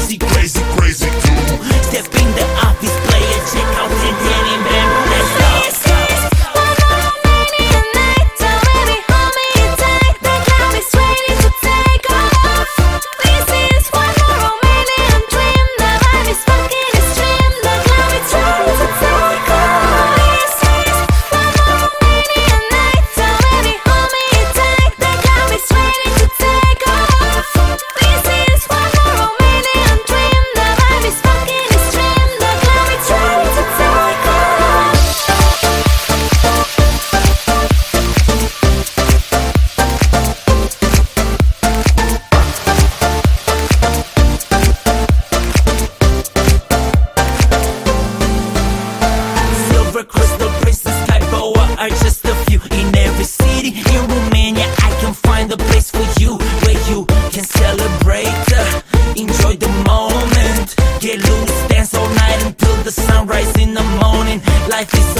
crazy, crazy, crazy too. Step in the office, play a check out, and then in bamboo, let's go. Crystal Princess, Taiboa are just a few. In every city in Romania I can find a place for you, where you can celebrate, enjoy the moment, get loose, dance all night until the sunrise in the morning. Life is